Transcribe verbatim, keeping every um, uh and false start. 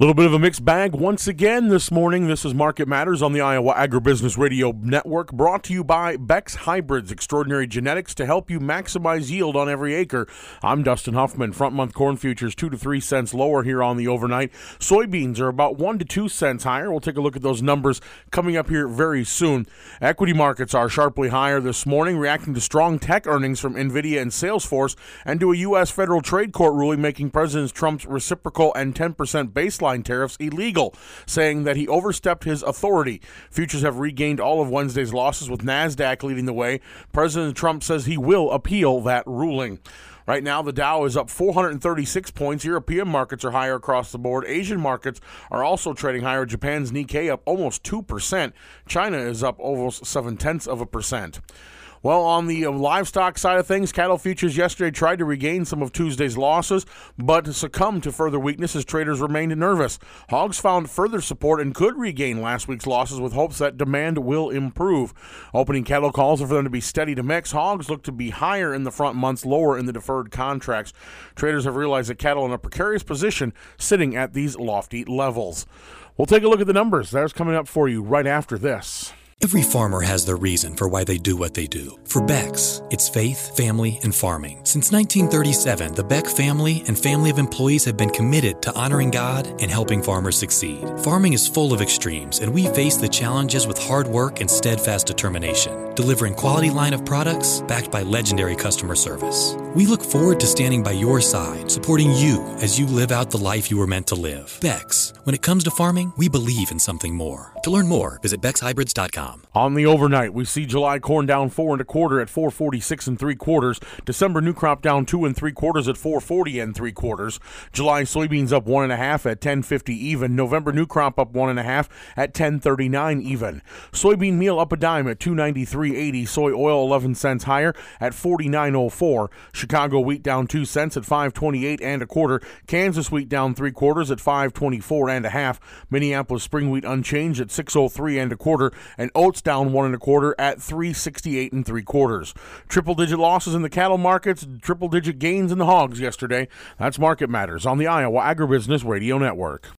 Little bit of a mixed bag once again this morning. This is Market Matters on the Iowa Agribusiness Radio Network, brought to you by Beck's Hybrids, extraordinary genetics to help you maximize yield on every acre. I'm Dustin Huffman. Front month corn futures two to three cents lower here on the overnight. Soybeans are about one to two cents higher. We'll take a look at those numbers coming up here very soon. Equity markets are sharply higher this morning, reacting to strong tech earnings from NVIDIA and Salesforce, and to a U S federal trade court ruling making President Trump's reciprocal and ten percent baseline tariffs illegal, saying that he overstepped his authority. Futures have regained all of Wednesday's losses, with NASDAQ leading the way. President Trump says he will appeal that ruling. Right now, the Dow is up four hundred thirty-six points. European markets are higher across the board. Asian markets are also trading higher. Japan's Nikkei up almost two percent. China is up almost seven-tenths of a percent. Well, on the livestock side of things, cattle futures yesterday tried to regain some of Tuesday's losses, but succumbed to further weakness as traders remained nervous. Hogs found further support and could regain last week's losses with hopes that demand will improve. Opening cattle calls are for them to be steady to mix. Hogs look to be higher in the front months, lower in the deferred contracts. Traders have realized that cattle are in a precarious position sitting at these lofty levels. We'll take a look at the numbers. That's coming up for you right after this. Every farmer has their reason for why they do what they do. For Beck's, it's faith, family, and farming. Since nineteen thirty-seven, the Beck family and family of employees have been committed to honoring God and helping farmers succeed. Farming is full of extremes, and we face the challenges with hard work and steadfast determination, delivering quality line of products backed by legendary customer service. We look forward to standing by your side, supporting you as you live out the life you were meant to live. Beck's, when it comes to farming, we believe in something more. To learn more, visit bex hybrids dot com. On the overnight, we see July corn down four and a quarter at four forty-six and three quarters. December new crop down two and three quarters at four forty and three quarters. July soybeans up one and a half at ten fifty even. November new crop up one and a half at ten thirty-nine even. Soybean meal up a dime at two ninety-three eighty. Soy oil eleven cents higher at forty-nine oh four. Chicago wheat down two cents at five twenty-eight and a quarter. Kansas wheat down three quarters at five twenty-four and a half. Minneapolis spring wheat unchanged at six oh three and a quarter, and oats down one and a quarter at three sixty-eight and three quarters. Triple digit losses in the cattle markets, triple digit gains in the hogs yesterday. That's Market Matters on the Iowa Agribusiness Radio Network.